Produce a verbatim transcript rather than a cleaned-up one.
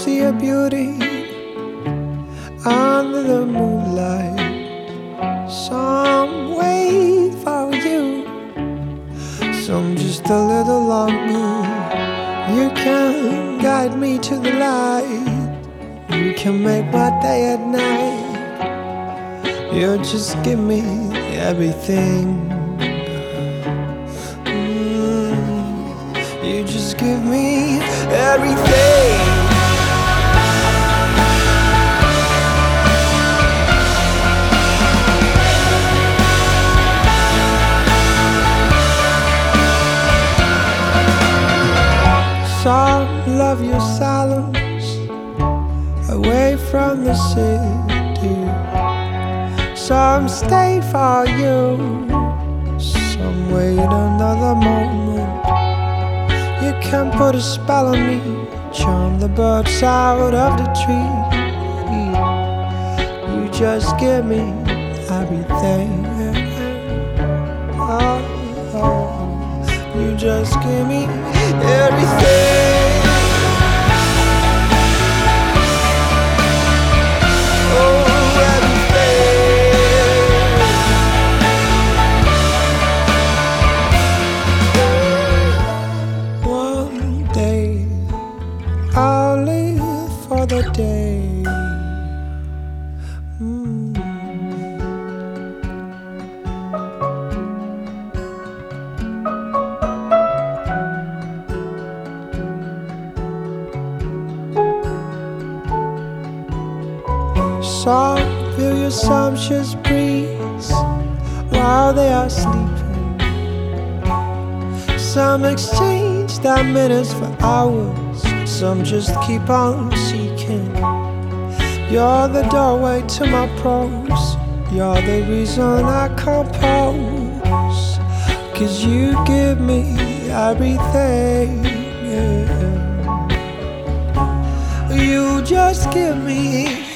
see a beauty under the moonlight. Some wait for you, some just a little longer. You can guide me to the light, you can make my day at night. You just give me everything. mm, You just give me everything. Some love your silence away from the city. Some stay for you, some wait another moment. You can put a spell on me, charm the birds out of the tree. You just give me everything. Oh, oh. You just give me everything. I'll live for the day. mm. Some feel your sumptuous breeze while they are sleeping. Some exchange their minutes for hours, some just keep on seeking. You're the doorway to my prose, you're the reason I compose. 'Cause you give me everything, yeah. You just give me